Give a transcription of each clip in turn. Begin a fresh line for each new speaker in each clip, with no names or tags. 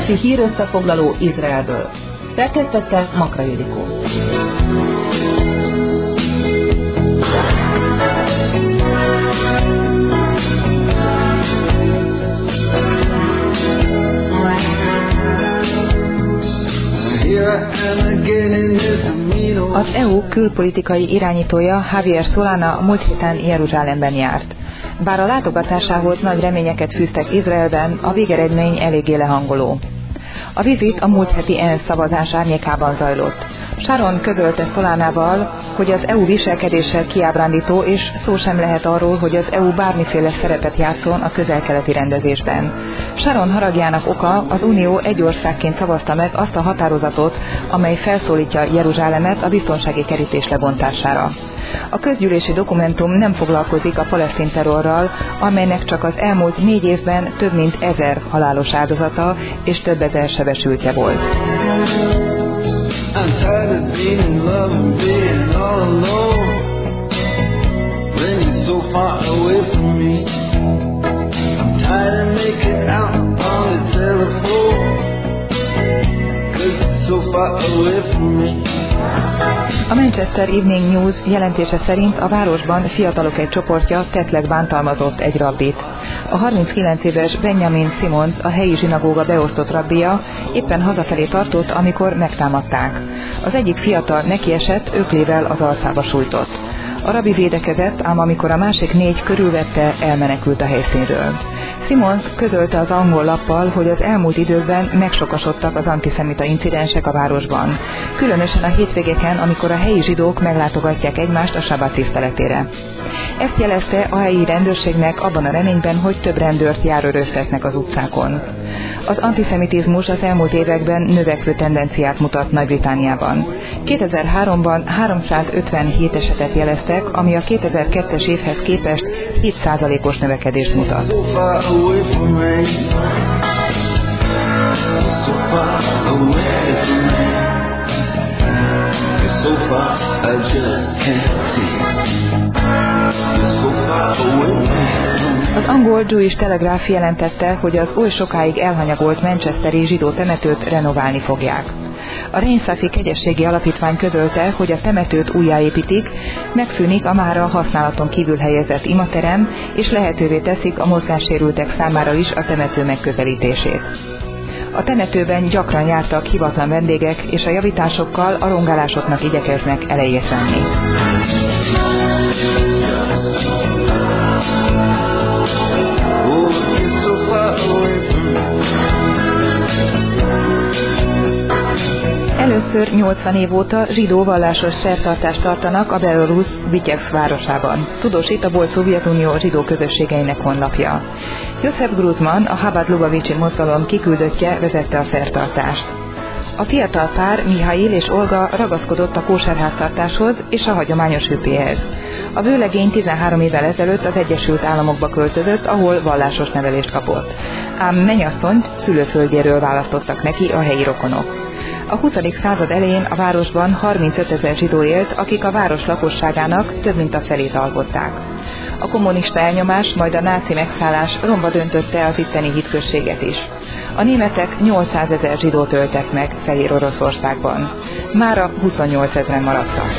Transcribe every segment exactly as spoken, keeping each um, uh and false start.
Heti hírösszefoglaló Izraelből. Szerkesztette Makra Ildikó. Az é u külpolitikai irányítója Javier Solana múlt héten Jeruzsálemben járt. Bár a látogatásához nagy reményeket fűztek Izraelben, a végeredmény eléggé lehangoló. A vizit a múlt heti ENSZ szavazás árnyékában zajlott. Sharon közölte Solánával, hogy az é u viselkedése kiábrándító, és szó sem lehet arról, hogy az é u bármiféle szerepet játszon a közel-keleti rendezésben. Sharon haragjának oka: az Unió egy országként szavazta meg azt a határozatot, amely felszólítja Jeruzsálemet a biztonsági kerítés lebontására. A közgyűlési dokumentum nem foglalkozik a palesztin terrorral, amelynek csak az elmúlt négy évben több mint ezer halálos áldozata és több ezer sebesültje volt. I'm tired of being in love and being all alone when you're so far away from me. I'm tired of making out on the telephone 'cause it's so far away from me. A Manchester Evening News jelentése szerint a városban fiatalok egy csoportja tettleg bántalmazott egy rabbit. A harminckilenc éves Benjamin Simmons, a helyi zsinagóga beosztott rabbija, éppen hazafelé tartott, amikor megtámadták. Az egyik fiatal nekiesett, öklével az arcába sújtott. A rabbi védekezett, ám amikor a másik négy körülvette, elmenekült a helyszínről. Simmons közölte az angol lappal, hogy az elmúlt időkben megsokasodtak az antiszemita incidensek a városban, különösen a hétvégeken, amikor a helyi zsidók meglátogatják egymást a sabbat tiszteletére. Ezt jelezte a helyi rendőrségnek abban a reményben, hogy több rendőrt járőröztetnek az utcákon. Az antiszemitizmus az elmúlt években növekvő tendenciát mutat Nagy-Britanniában. kétezer-háromban háromszázötvenhét esetet jeleztek, ami a kétezer-kettes évhez képest hét százalékos növekedést mutat. Az angol Jewish Telegraph jelentette, hogy az oly sokáig elhanyagolt manchesteri zsidó temetőt renoválni fogják. A Reinsafi Kegyességi Alapítvány közölte, hogy a temetőt újjáépítik, megszűnik a mára használaton kívül helyezett imaterem, és lehetővé teszik a mozgássérültek számára is a temető megközelítését. A temetőben gyakran jártak hivatlan vendégek, és a javításokkal a rongálásoknak igyekeznek elejét venni. Először nyolcvan év óta zsidó vallásos szertartást tartanak a belorusz Vitebsk városában, tudósít a volt Szovjetunió zsidó közösségeinek honlapja. Josef Gruzman, a Chabad Lubavicsi mozgalom kiküldöttje vezette a szertartást. A fiatal pár, Mihail és Olga ragaszkodott a kóserháztartáshoz és a hagyományos hüppéhez. A vőlegény tizenhárom évvel ezelőtt az Egyesült Államokba költözött, ahol vallásos nevelést kapott. Ám mennyasszonyt szülőföldjéről választottak neki a helyi rokonok. A huszadik század elején a városban harmincötezer zsidó élt, akik a város lakosságának több mint a felét alkották. A kommunista elnyomás, majd a náci megszállás romba döntötte az itteni hitközséget is. A németek nyolcszázezer zsidót öltek meg Fehér Oroszországban. Mára huszonnyolcezren maradtak.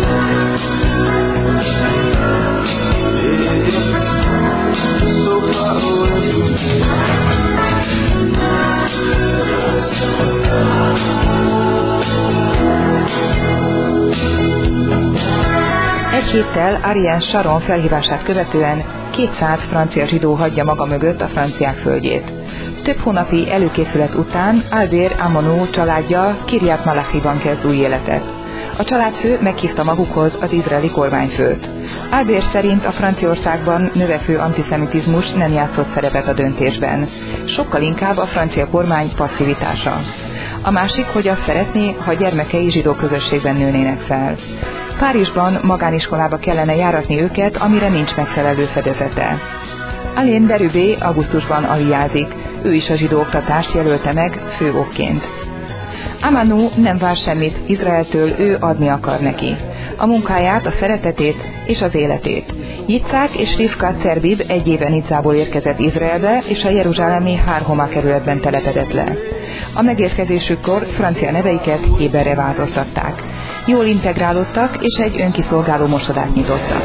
Egy héttel Ariel Sharon felhívását követően kétszáz francia zsidó hagyja maga mögött a franciák földjét. Több hónapi előkészület után Albert Amonou családja Kiryat Malachiban kezd új életet. A családfő meghívta magukhoz az izraeli kormányfőt. Albert szerint a Franciaországban növekvő antiszemitizmus nem játszott szerepet a döntésben, sokkal inkább a francia kormány passzivitása. A másik, hogy azt szeretné, ha gyermekei zsidó közösségben nőnének fel. Párizsban magániskolába kellene járatni őket, amire nincs megfelelő fedezete. Alain Berubé augusztusban aliázik, ő is a zsidó oktatást jelölte meg fő okként. Amonou nem vár semmit Izraeltől, ő adni akar neki. A munkáját, a szeretetét és az életét.
Yitzhak és Rivka Cerbib egy éve Niczából érkezett Izraelbe, és a jeruzsálemi Har-Homa kerületben telepedett le. A megérkezésükkor francia neveiket héberre változtatták. Jól integrálódtak, és egy önkiszolgáló mosodát nyitottak.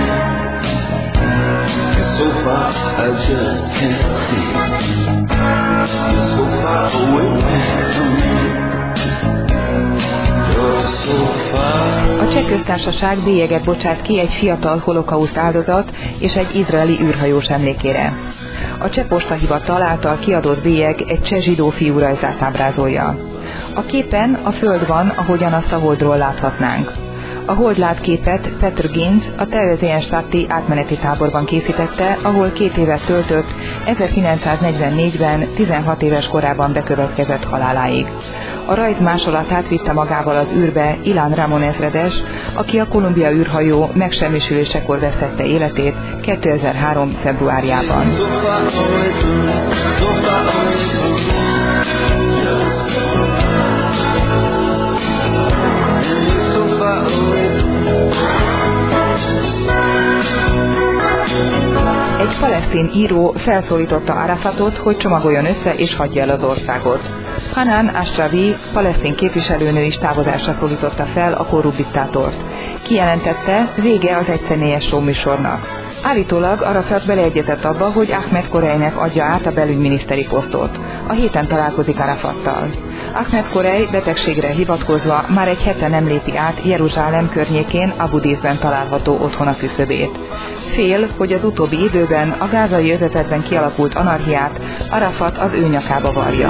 A Cseh Köztársaság bélyeget bocsát ki egy fiatal holokauszt áldozat és egy izraeli űrhajós emlékére. A Cseh Postahivatal által kiadott bélyeg egy cseh zsidó fiú rajzát ábrázolja. A képen a föld van, ahogyan azt a holdról láthatnánk. A holdlátképet Petr Ginz a Theresienstadti átmeneti táborban készítette, ahol két évet töltött, ezerkilencszáznegyvennégyben tizenhat éves korában bekövetkezett haláláig. A rajz másolatát vitte magával az űrbe Ilan Ramon ezredes, aki a Columbia űrhajó megsemmisülésekor vesztette életét kétezer-három februárjában. Egy palesztin író felszólította Arafatot, hogy csomagoljon össze és hagyja el az országot. Hanan Ashrawi, palesztin képviselőnő is távozásra szólította fel a korrupt diktátort. Kijelentette, vége az egyszemélyes showműsornak. Állítólag Arafat beleegyezett abba, hogy Ahmed Korejnek adja át a belügyminiszteri posztot. A héten találkozik Arafattal. Ahmed Korej betegségre hivatkozva már egy hete nem lépi át Jeruzsálem környékén Abu Dizben található otthona küszöbét. Fél, hogy az utóbbi időben a gázai övezetben kialakult anarchiát Arafat az ő nyakába varja.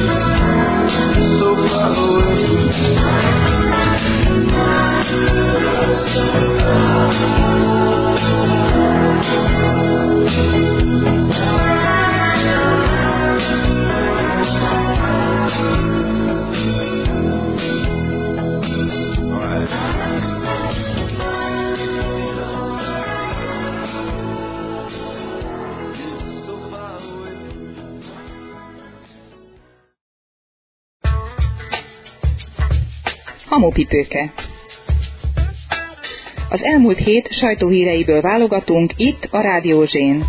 Hamupipőke. Az elmúlt hét sajtóhíreiből válogatunk itt a Rádió Zsén.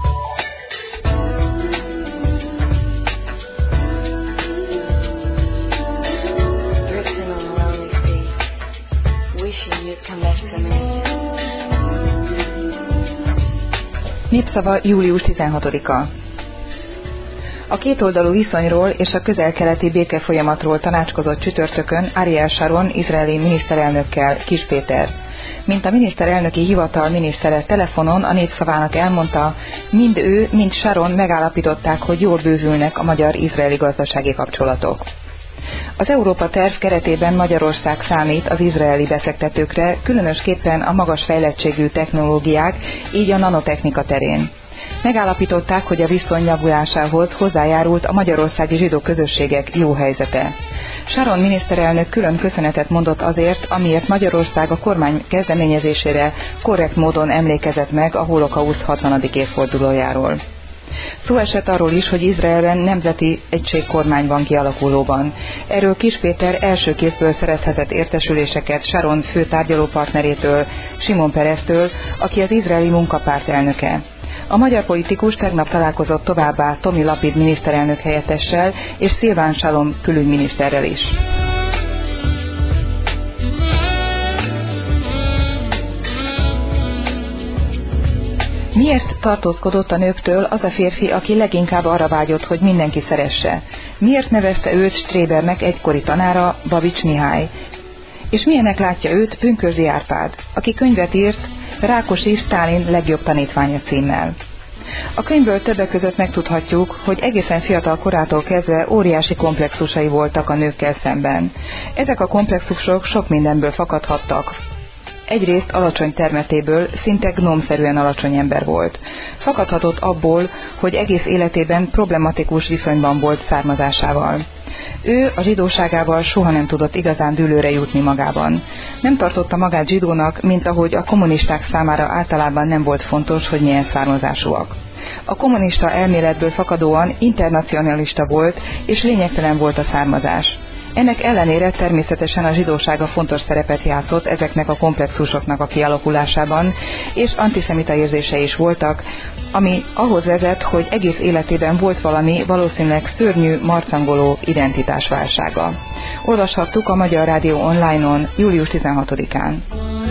Népszava július tizenhatodika. A kétoldalú viszonyról és a közel-keleti békefolyamatról tanácskozott csütörtökön Ariel Sharon izraeli miniszterelnökkel Kis Péter. Mint a miniszterelnöki hivatal minisztere telefonon a Népszavának elmondta, mind ő, mind Sharon megállapították, hogy jól bővülnek a magyar-izraeli gazdasági kapcsolatok. Az Európa terv keretében Magyarország számít az izraeli befektetőkre, különösképpen a magas fejlettségű technológiák, így a nanotechnika terén. Megállapították, hogy a viszony javulásához hozzájárult a magyarországi zsidó közösségek jó helyzete. Sharon miniszterelnök külön köszönetet mondott azért, amiért Magyarország a kormány kezdeményezésére korrekt módon emlékezett meg a holokauszt hatvanadik évfordulójáról. Szó esett arról is, hogy Izraelben nemzeti egységkormány van kialakulóban. Erről Kis Péter első kézből szerezhetett értesüléseket Sharon fő tárgyalópartnerétől, Simon Pereztől, aki az izraeli munkapárt elnöke. A magyar politikus tegnap találkozott továbbá Tomi Lapid miniszterelnök helyettessel és Szilván Salom külügyminiszterrel is. Miért tartózkodott a nőktől az a férfi, aki leginkább arra vágyott, hogy mindenki szeresse? Miért nevezte őt Strébernek egykori tanára, Babics Mihály? És milyenek látja őt Pünkösdi Árpád, aki könyvet írt Rákosi Sztálin legjobb tanítványa címmel? A könyvből többek között megtudhatjuk, hogy egészen fiatal korától kezdve óriási komplexusai voltak a nőkkel szemben. Ezek a komplexusok sok mindenből fakadhattak. Egyrészt alacsony termetéből, szinte gnómszerűen alacsony ember volt. Fakadhatott abból, hogy egész életében problematikus viszonyban volt származásával. Ő a zsidóságával soha nem tudott igazán dűlőre jutni magában. Nem tartotta magát zsidónak, mint ahogy a kommunisták számára általában nem volt fontos, hogy milyen származásúak. A kommunista elméletből fakadóan internacionalista volt, és lényegtelen volt a származás. Ennek ellenére természetesen a zsidóság a fontos szerepet játszott ezeknek a komplexusoknak a kialakulásában, és antiszemita érzései is voltak, ami ahhoz vezet, hogy egész életében volt valami valószínűleg szörnyű, marcangoló identitásválsága. Olvashattuk a Magyar Rádió online-on július tizenhatodikán.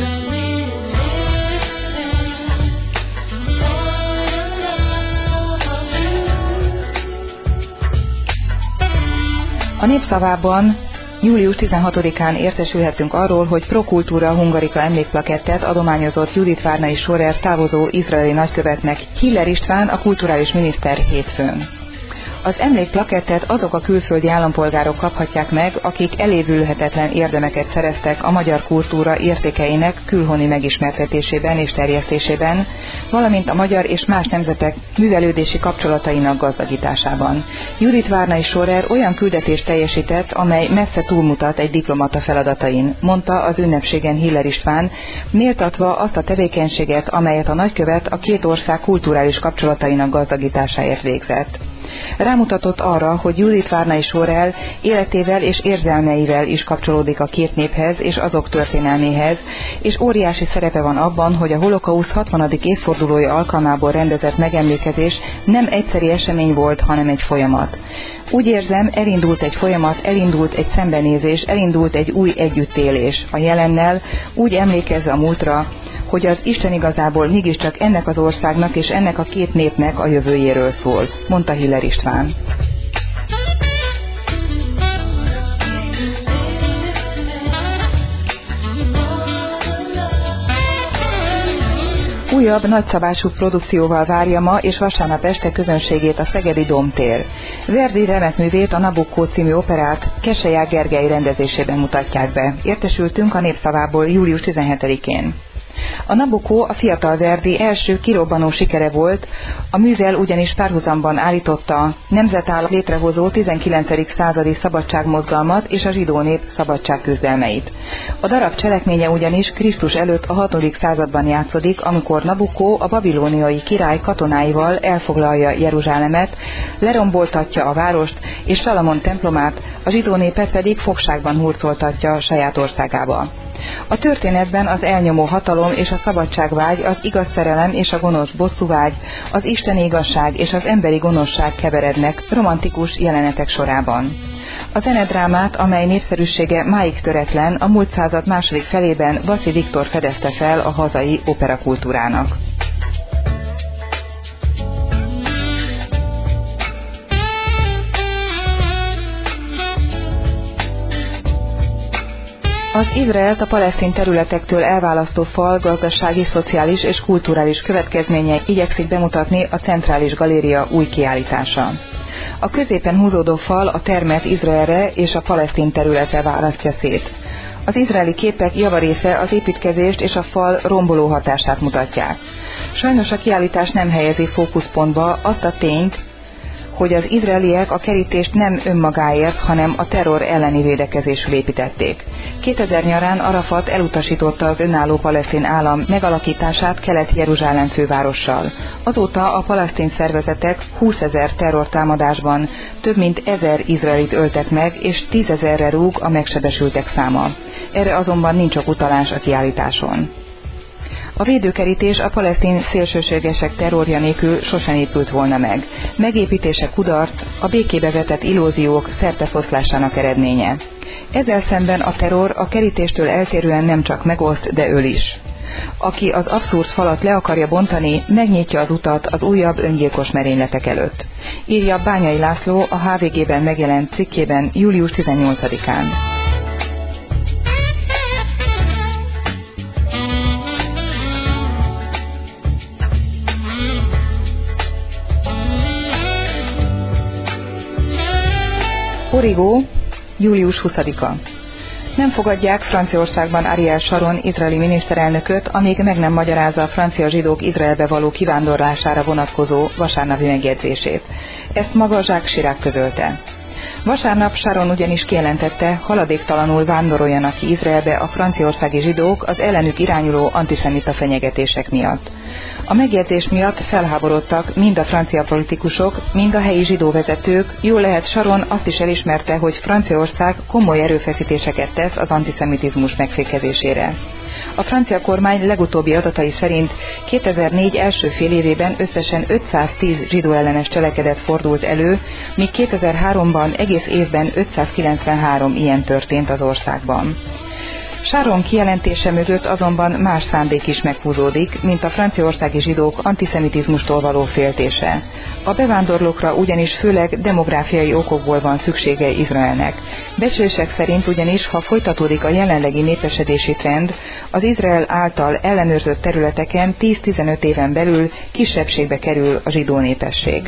A Népszavában július tizenhatodikán értesülhettünk arról, hogy Pro Cultura Hungarica emlékplakettet adományozott Judit Várnai Schorer távozó izraeli nagykövetnek Hiller István, a kulturális miniszter hétfőn. Az emlékplakettet azok a külföldi állampolgárok kaphatják meg, akik elévülhetetlen érdemeket szereztek a magyar kultúra értékeinek külhoni megismertetésében és terjesztésében, valamint a magyar és más nemzetek művelődési kapcsolatainak gazdagításában. Judit Várnai Schorer olyan küldetést teljesített, amely messze túlmutat egy diplomata feladatain, mondta az ünnepségen Hiller István, méltatva azt a tevékenységet, amelyet a nagykövet a két ország kulturális kapcsolatainak gazdagításáért végzett. Rámutatott arra, hogy Judit Várnai Schorer életével és érzelmeivel is kapcsolódik a két néphez és azok történelméhez, és óriási szerepe van abban, hogy a holokausz hatvanadik évfordulója alkalmából rendezett megemlékezés nem egyszeri esemény volt, hanem egy folyamat. Úgy érzem, elindult egy folyamat, elindult egy szembenézés, elindult egy új együttélés a jelennel, úgy emlékezve a múltra, hogy az Isten igazából mégiscsak ennek az országnak és ennek a két népnek a jövőjéről szól, mondta Hiller István. Újabb nagyszabású produkcióval várja ma és vasárnap este közönségét a Szegedi Dómtér. Verdi remekművét, a Nabucco című operát Keselyák Gergely rendezésében mutatják be. Értesültünk a Népszavából július tizenhetedikén. A Nabucco a fiatal Verdi első kirobbanó sikere volt, a művel ugyanis párhuzamban állította nemzetállam létrehozó tizenkilencedik századi szabadságmozgalmat és a zsidó nép szabadságküzdelmeit. A darab cselekménye ugyanis Krisztus előtt a hatodik században játszódik, amikor Nabucco a babilóniai király katonáival elfoglalja Jeruzsálemet, leromboltatja a várost és Salamon templomát, a zsidó népet pedig fogságban hurcoltatja saját országába. A történetben az elnyomó hatalom és a szabadságvágy, az igaz szerelem és a gonosz bosszúvágy, az isteni igazság és az emberi gonoszság keverednek romantikus jelenetek sorában. A zenedrámát, amely népszerűsége máig töretlen, a múlt század második felében Vaszi Viktor fedezte fel a hazai operakultúrának. Az Izraelt a palesztin területektől elválasztó fal gazdasági, szociális és kulturális következményei igyekszik bemutatni a Centrális Galéria új kiállítása. A középen húzódó fal a termet Izraelre és a palesztin területre választja szét. Az izraeli képek javarésze az építkezést és a fal romboló hatását mutatják. Sajnos a kiállítás nem helyezi fókuszpontba azt a tényt, hogy az izraeliek a kerítést nem önmagáért, hanem a terror elleni védekezésül építették. kétezer nyarán Arafat elutasította az önálló palesztin állam megalakítását Kelet-Jeruzsálem fővárossal. Azóta a palesztin szervezetek húszezer terrortámadásban több mint ezer izraelit öltek meg, és tízezerre rúg a megsebesültek száma. Erre azonban nincs ok utalás a kiállításon. A védőkerítés a palesztin szélsőségesek terrorja nélkül sosem épült volna meg. Megépítése kudarc, a békébe vetett illúziók szertefoszlásának eredménye. Ezzel szemben a terror a kerítéstől eltérően nem csak megoszt, de öl is. Aki az abszurd falat le akarja bontani, megnyitja az utat az újabb öngyilkos merényletek előtt. Írja Bányai László a há vé gében megjelent cikkében július tizennyolcadikán. Origo, július huszadika. Nem fogadják Franciaországban Ariel Sharon izraeli miniszterelnököt, amíg meg nem magyarázza a francia zsidók Izraelbe való kivándorlására vonatkozó vasárnapi megjegyzését. Ezt maga Jacques Chirac közölte. Vasárnap Sharon ugyanis kijelentette, haladéktalanul vándoroljanak ki Izraelbe a franciaországi zsidók az ellenük irányuló antiszemita fenyegetések miatt. A megjegyzés miatt felháborodtak mind a francia politikusok, mind a helyi zsidó vezetők, jól lehet Sharon azt is elismerte, hogy Franciaország komoly erőfeszítéseket tesz az antiszemitizmus megfékezésére. A francia kormány legutóbbi adatai szerint kétezer-négy első fél évében összesen ötszáztíz zsidó ellenes cselekedet fordult elő, míg kétezer-háromban egész évben ötszázkilencvenhárom ilyen történt az országban. Sharon kijelentése mögött azonban más szándék is meghúzódik, mint a franciaországi zsidók antiszemitizmustól való féltése. A bevándorlókra ugyanis főleg demográfiai okokból van szüksége Izraelnek. Becslések szerint ugyanis, ha folytatódik a jelenlegi népesedési trend, az Izrael által ellenőrzött területeken tíz-tizenöt éven belül kisebbségbe kerül a zsidó népesség.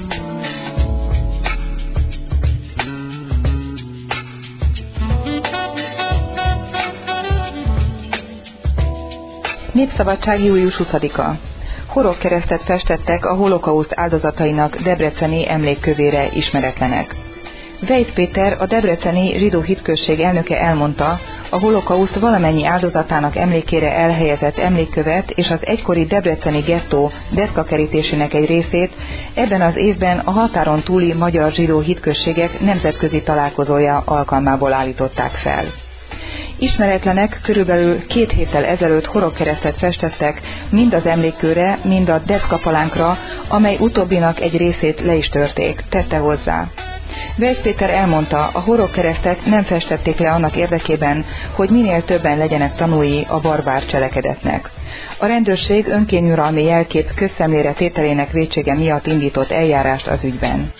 Népszabadság július huszadika. Horogkeresztet festettek a holokauszt áldozatainak debreceni emlékkövére ismeretlenek. Vejt Péter, a debreceni zsidó hitközség elnöke elmondta, a holokauszt valamennyi áldozatának emlékére elhelyezett emlékkövet és az egykori debreceni gettó deszkakerítésének egy részét ebben az évben a határon túli magyar zsidó hitközségek nemzetközi találkozója alkalmából állították fel. Ismeretlenek körülbelül két héttel ezelőtt horogkeresztet festettek mind az emlékkőre, mind a deszkapalánkra, amely utóbbinak egy részét le is törték, tette hozzá. Vejt Péter elmondta, a horogkeresztet nem festették le annak érdekében, hogy minél többen legyenek tanúi a barbár cselekedetnek. A rendőrség önkényuralmi jelkép közszemlére tételének vétsége miatt indított eljárást az ügyben.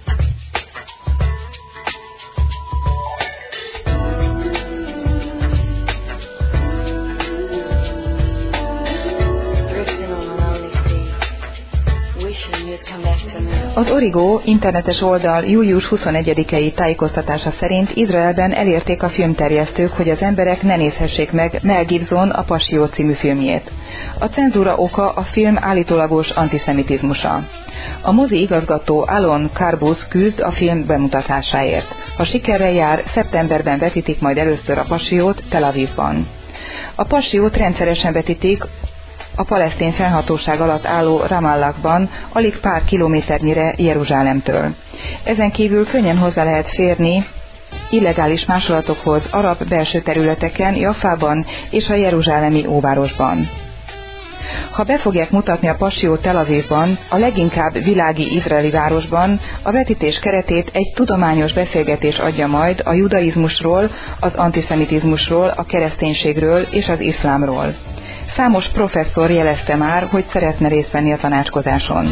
Az Origo internetes oldal július huszonegyedikei tájékoztatása szerint Izraelben elérték a filmterjesztők, hogy az emberek ne nézhessék meg Mel Gibson a Passió című filmjét. A cenzúra oka a film állítólagos antiszemitizmusa. A mozi igazgató Alon Carbus küzd a film bemutatásáért. Ha sikerrel jár, szeptemberben vetítik majd először a Pasiót Tel Avivban. A Pasiót rendszeresen vetítik a palesztin fennhatóság alatt álló Ramallahban, alig pár kilométernyire Jeruzsálemtől. Ezen kívül könnyen hozzá lehet férni illegális másolatokhoz arab belső területeken, Jaffában és a jeruzsálemi óvárosban. Ha be fogják mutatni a Pasiót Tel Avivban, a leginkább világi izraeli városban, a vetítés keretét egy tudományos beszélgetés adja majd a judaizmusról, az antiszemitizmusról, a kereszténységről és az iszlámról. Számos professzor jelezte már, hogy szeretne részt venni a tanácskozáson.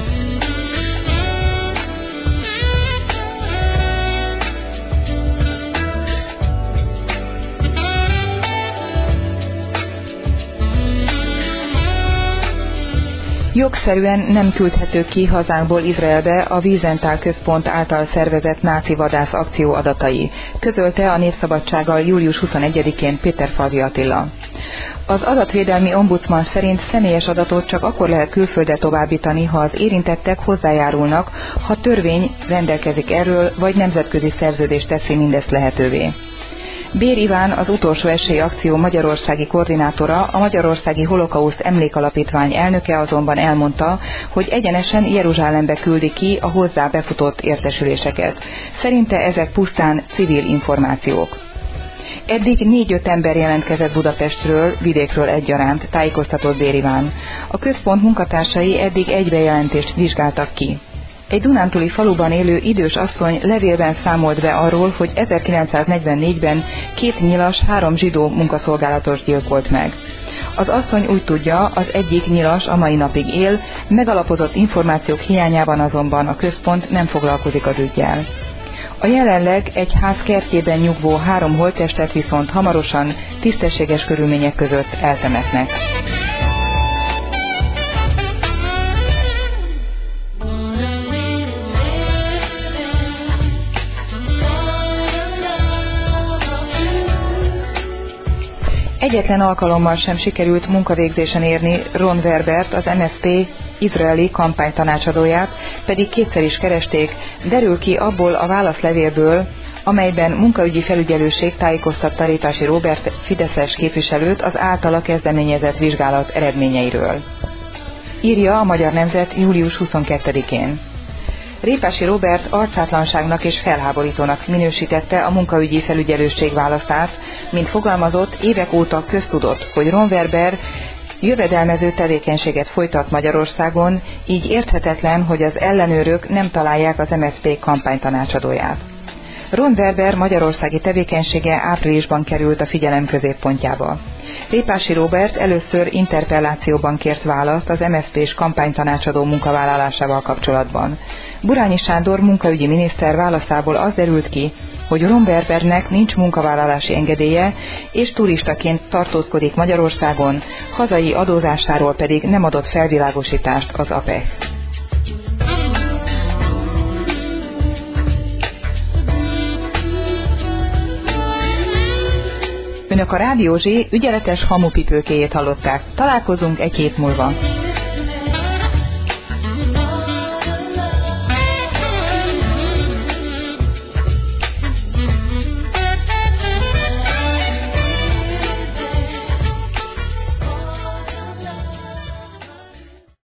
Jogszerűen nem küldhető ki hazánkból Izraelbe a Wiesenthal központ által szervezett náci vadász akció adatai, közölte a Népszabadsággal július huszonegyedikén Péterfalvi Attila. Az adatvédelmi ombudsman szerint személyes adatot csak akkor lehet külföldre továbbítani, ha az érintettek hozzájárulnak, ha törvény rendelkezik erről, vagy nemzetközi szerződés teszi mindezt lehetővé. Bér Iván, az Utolsó Esély akció magyarországi koordinátora, a Magyarországi Holokauszt Emlékalapítvány elnöke azonban elmondta, hogy egyenesen Jeruzsálembe küldi ki a hozzá befutott értesüléseket. Szerinte ezek pusztán civil információk. Eddig négy-öt ember jelentkezett Budapestről, vidékről egyaránt, tájékoztatott Bér Iván. A központ munkatársai eddig egy bejelentést vizsgáltak ki. Egy dunántúli faluban élő idős asszony levélben számolt be arról, hogy ezerkilencszáznegyvennégyben két nyilas, három zsidó munkaszolgálatos gyilkolt meg. Az asszony úgy tudja, az egyik nyilas a mai napig él, megalapozott információk hiányában azonban a központ nem foglalkozik az üggyel. A jelenleg egy ház kertjében nyugvó három holttestet viszont hamarosan tisztességes körülmények között eltemetnek. Egyetlen alkalommal sem sikerült munkavégzésen érni Ron Verbert, az em es zé pé izraeli kampánytanácsadóját, pedig kétszer is keresték, derül ki abból a válaszlevélből, amelyben munkaügyi felügyelőség tájékoztatta Répási Róbert fideszes képviselőt az általa kezdeményezett vizsgálat eredményeiről. Írja a Magyar Nemzet július huszonkettedikén. Répási Róbert arcátlanságnak és felháborítónak minősítette a munkaügyi felügyelőség választát, mint fogalmazott, évek óta köztudott, hogy Ron Werber jövedelmező tevékenységet folytat Magyarországon, így érthetetlen, hogy az ellenőrök nem találják az em es zé pé kampánytanácsadóját. Ron Werber magyarországi tevékenysége áprilisban került a figyelem középpontjába. Répási Róbert először interpellációban kért választ az em es zé pés kampánytanácsadó munkavállalásával kapcsolatban. Burányi Sándor munkaügyi miniszter válaszából az derült ki, hogy Ron Werbernek nincs munkavállalási engedélye, és turistaként tartózkodik Magyarországon, hazai adózásáról pedig nem adott felvilágosítást az á pé e ká. Önök a Rádió Zsé ügyeletes hamupipőkéjét hallották. Találkozunk egy hét múlva.